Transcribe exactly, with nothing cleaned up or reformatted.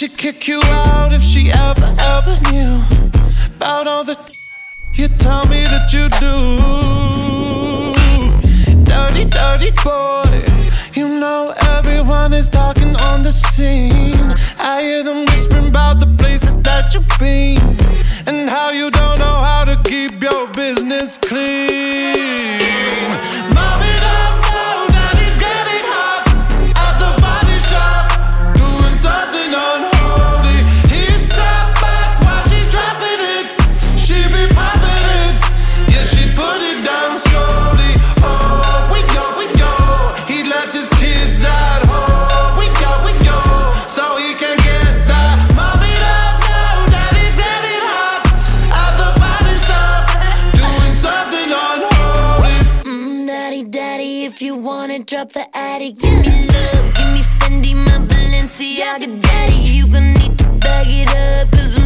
she'd kick you out if she ever, ever knew about all the you tell me that you do. Dirty, dirty boy, you know everyone is talking on the scene. I hear them whispering about the places that you've been and how you don't know how to keep your business clean. Mommy, don't know that he's getting hot at the body shop, doing something unholy. He's sat back while she's dropping it. She be popping it, yeah, she put it down slowly. Oh, we go, we go. He left his kids at home. We go, we go, so he can get that. Mommy, don't know that he's getting hot at the body shop, doing something unholy. Mm, daddy, daddy, if you wanna drop the attic, give me love, give me Fendi, my Balenciaga, daddy. You gon' need to bag it up, cause I'm